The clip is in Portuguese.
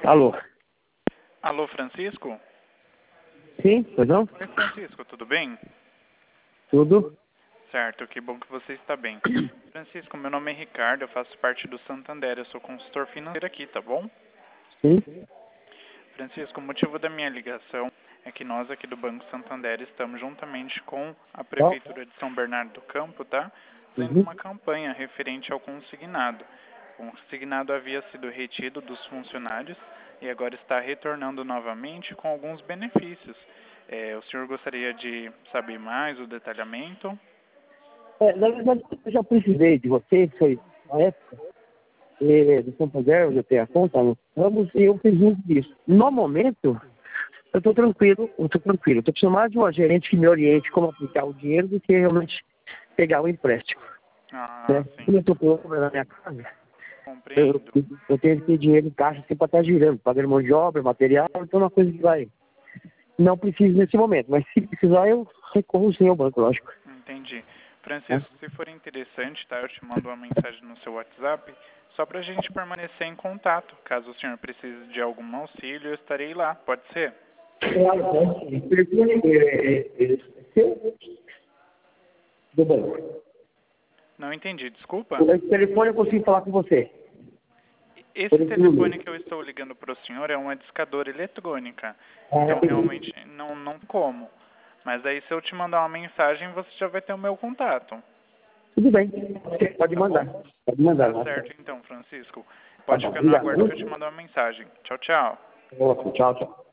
Alô? Alô, Francisco? Sim, pois não? Oi, Francisco, tudo bem? Tudo? Certo, que bom que você está bem. Francisco, meu nome é Ricardo, eu faço parte do Santander, eu sou consultor financeiro aqui, tá bom? Sim? Francisco, o motivo da minha ligação é que nós aqui do Banco Santander estamos juntamente com a Não? Prefeitura de São Bernardo do Campo, tá? Fazendo Uhum. uma campanha referente ao consignado. O consignado havia sido retido dos funcionários e agora está retornando novamente com alguns benefícios. O senhor gostaria de saber mais o detalhamento? Na verdade, eu já precisei de você, foi na época, do Santander, onde eu tenho a conta, no Ramos, e eu fiz uso disso. No momento, eu estou tranquilo, eu estou tranquilo. Eu estou precisando mais de uma gerente que me oriente como aplicar o dinheiro do que realmente pegar o empréstimo. Ah, Né? sim, Como eu estou com obra na minha casa, eu, compreendo. eu tenho que ter dinheiro em caixa assim, para estar girando, pagando mão de obra, material, então é uma coisa que vai. Não preciso nesse momento, mas se precisar, eu recorro sim ao banco, lógico. Entendi. Né? Francisco, se for interessante, tá? Eu te mando uma mensagem no seu WhatsApp, só para a gente permanecer em contato. Caso o senhor precise de algum auxílio, eu estarei lá. Pode ser? Claro, pode. O telefone é seu do banco. Não entendi, desculpa. O telefone eu consigo falar com você. Esse telefone Telefone. que eu estou ligando para o senhor é uma discadora eletrônica. Ah, Então, entendi. realmente, não como. Mas aí, se eu te mandar uma mensagem, você já vai ter o meu contato. Tudo bem. Você pode Tá bom? mandar. Pode mandar. Tá Nossa. certo, então, Francisco. Tá Pode bom. ficar no Obrigado. aguardo que eu te mando uma mensagem. Tchau, tchau. Tchau, tchau.